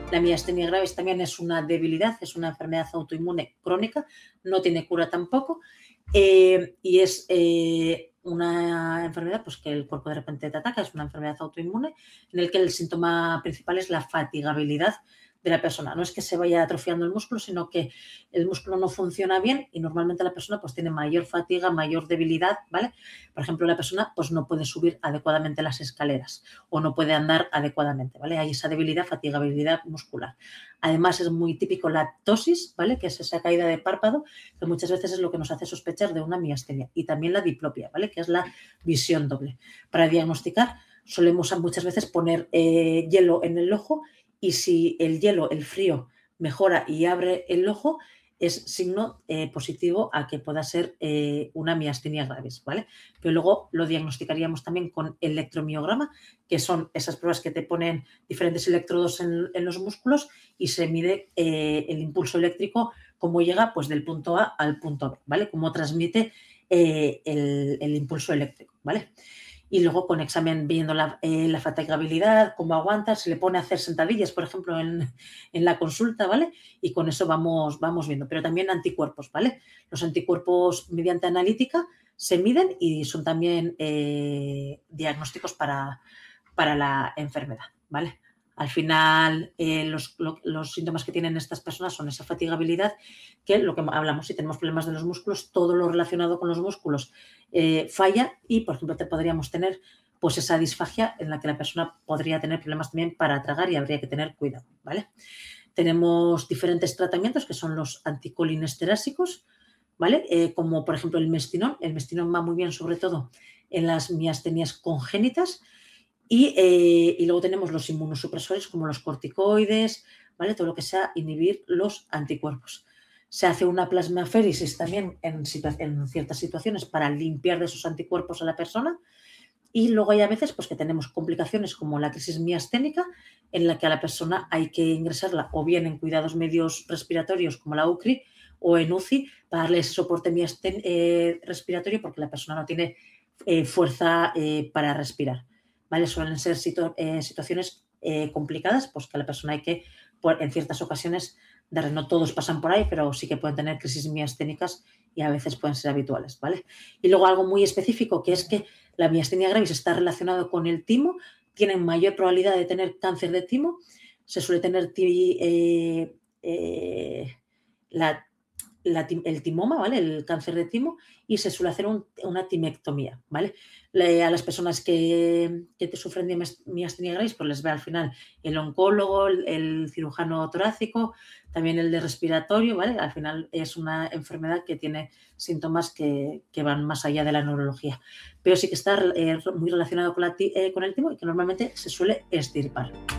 La miastenia gravis también es una debilidad, es una enfermedad autoinmune crónica, no tiene cura tampoco, y es una enfermedad pues, que el cuerpo de repente te ataca, es una enfermedad autoinmune en el que el síntoma principal es la fatigabilidad de la persona. No es que se vaya atrofiando el músculo, sino que el músculo no funciona bien y normalmente la persona pues, tiene mayor fatiga, mayor debilidad, ¿vale? Por ejemplo, la persona pues, no puede subir adecuadamente las escaleras o no puede andar adecuadamente, ¿vale? Hay esa debilidad, fatigabilidad muscular. Además, es muy típico la ptosis, ¿vale? Que es esa caída de párpado, que muchas veces es lo que nos hace sospechar de una miastenia. Y también la diplopia, ¿vale? Que es la visión doble. Para diagnosticar, solemos muchas veces poner hielo en el ojo y si el hielo, el frío, mejora y abre el ojo, es signo positivo a que pueda ser una miastenia gravis, ¿vale? Pero luego lo diagnosticaríamos también con electromiograma, que son esas pruebas que te ponen diferentes electrodos en los músculos y se mide el impulso eléctrico, cómo llega pues, del punto A al punto B, ¿vale? Cómo transmite el impulso eléctrico, ¿vale? Y luego con examen viendo la fatigabilidad, cómo aguanta, se le pone a hacer sentadillas, por ejemplo, en la consulta, ¿vale? Y con eso vamos viendo. Pero también anticuerpos, ¿vale? Los anticuerpos mediante analítica se miden y son también diagnósticos para la enfermedad, ¿vale? Al final, los síntomas que tienen estas personas son esa fatigabilidad, que lo que hablamos, si tenemos problemas de los músculos, todo lo relacionado con los músculos falla y, por ejemplo, podríamos tener pues esa disfagia en la que la persona podría tener problemas también para tragar y habría que tener cuidado, ¿vale? Tenemos diferentes tratamientos que son los anticolinesterásicos, ¿vale? Como, por ejemplo, el mestinón. El mestinón va muy bien, sobre todo, en las miastenias congénitas. Y luego tenemos los inmunosupresores como los corticoides, ¿vale? Todo lo que sea inhibir los anticuerpos. Se hace una plasmaféresis también en ciertas situaciones para limpiar de esos anticuerpos a la persona. Y luego hay a veces pues, que tenemos complicaciones como la crisis miasténica, en la que a la persona hay que ingresarla o bien en cuidados medios respiratorios como la UCRI o en UCI para darle ese soporte respiratorio porque la persona no tiene fuerza para respirar. ¿Vale? Suelen ser situaciones complicadas, pues que a la persona hay que, en ciertas ocasiones, darle. No todos pasan por ahí, pero sí que pueden tener crisis miasténicas y a veces pueden ser habituales, ¿vale? Y luego algo muy específico, que es que la miastenia gravis está relacionado con el timo, tienen mayor probabilidad de tener cáncer de timo, se suele tener el timoma, ¿vale? El cáncer de timo, y se suele hacer una timectomía, ¿vale? A las personas que te sufren de miastenia gravis, pues les ve al final el oncólogo, el cirujano torácico, también el de respiratorio, ¿vale? Al final es una enfermedad que tiene síntomas que van más allá de la neurología, pero sí que está muy relacionado con el timo y que normalmente se suele extirpar.